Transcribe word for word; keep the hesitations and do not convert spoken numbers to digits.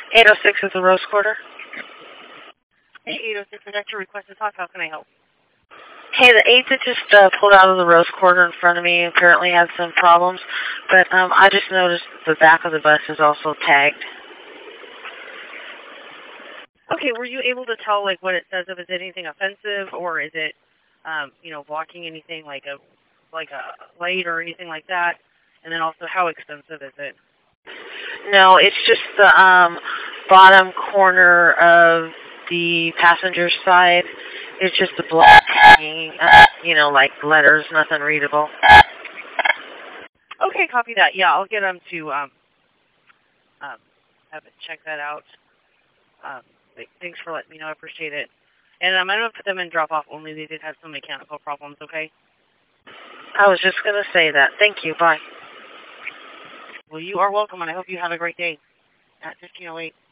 eight oh six is the Rose Quarter. Hey, eight oh six, Projector request to talk. How can I help? Hey, the eight that just uh, pulled out of the Rose Quarter in front of me apparently has some problems, but um, I just noticed the back of the bus is also tagged. Okay, were you able to tell like what it says? If it's anything offensive, or is it, um, you know, blocking anything like a like a light or anything like that? And then also, how extensive is it? No, it's just the um, bottom corner of the passenger side. It's just a black hanging, uh, you know, like letters, nothing readable. Okay, copy that. Yeah, I'll get them to um, um, have it check that out. Um, thanks for letting me know. I appreciate it. And um, I'm going to put them in drop-off only. They did have some mechanical problems, okay? I was just going to say that. Thank you. Bye. Well, you are welcome, and I hope you have a great day at fifteen oh eight.